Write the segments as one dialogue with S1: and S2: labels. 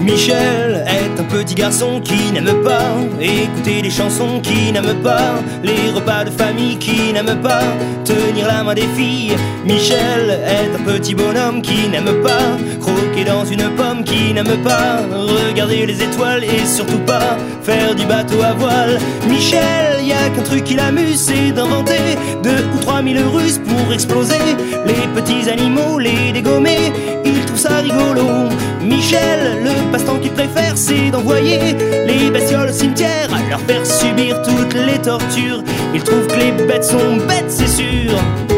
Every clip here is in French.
S1: Michel est un petit garçon qui n'aime pas écouter des chansons, qui n'aime pas les repas de famille, qui n'aime pas tenir la main des filles. Michel est un petit bonhomme qui n'aime pas croquer dans une pomme, qui n'aime pas regarder les étoiles et surtout pas faire du bateau à voile. Michel, y a qu'un truc qui l'amuse, c'est d'inventer 2 ou 3 000 ruses pour exploser les petits animaux, les dégommer. Il trouve ça rigolo. Michel, le passe-temps qu'il préfère, c'est d'envoyer les bestioles au cimetière, leur faire subir toutes les tortures. Il trouve que les bêtes sont bêtes, c'est sûr.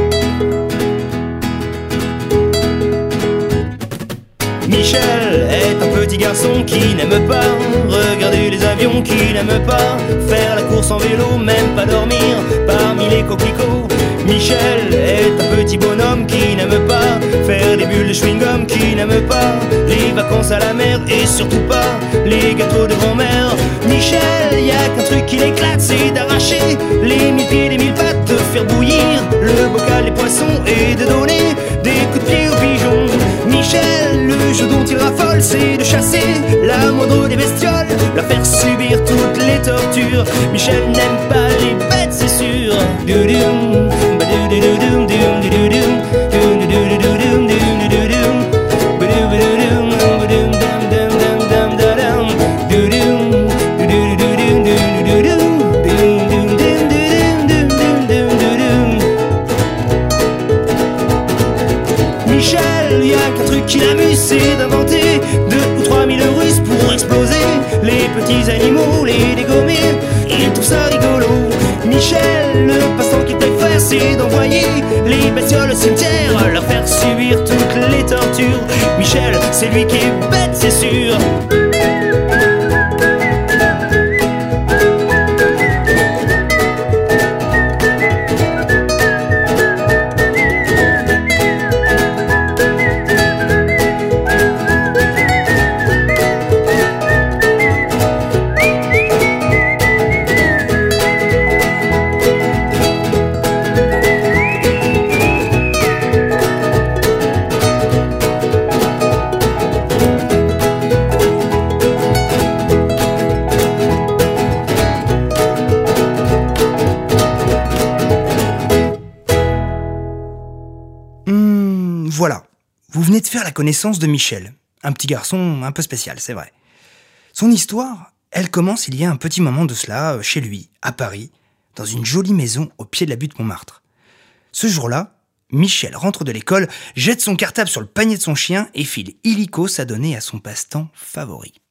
S1: Michel est un petit garçon qui n'aime pas regarder les avions, qui n'aime pas faire la course en vélo, même pas dormir parmi les coquelicots. Michel est un petit bonhomme qui n'aime pas faire des bulles de chewing-gum, qui n'aime pas les vacances à la mer et surtout pas les gâteaux de grand-mère. Michel, y a qu'un truc qui l'éclate, c'est d'arracher les 1000 pieds, des 1000 pattes, de faire bouillir le bocal des poissons et de donner des coups de pied aux pigeons. Michel, le jeu dont il raffole, c'est de chasser la moindre des bestioles, leur faire subir toutes les tortures. Michel n'aime pas les bêtes, c'est sûr. Michel, y a qu'un truc qui l'amuse, c'est d'inventer 2 ou 3 000 ruses pour exploser les petits animaux, les dégommer. Il trouve ça rigolo. Michel, le passe-temps qu'il préfère, c'est d'envoyer les bestioles au cimetière, leur faire subir toutes les tortures. Michel, c'est lui qui est bête, c'est sûr.
S2: Voilà, vous venez de faire la connaissance de Michel, un petit garçon un peu spécial, c'est vrai. Son histoire, elle commence il y a un petit moment de cela, chez lui, à Paris, dans une jolie maison au pied de la butte Montmartre. Ce jour-là, Michel rentre de l'école, jette son cartable sur le panier de son chien et file illico s'adonner à son passe-temps favori.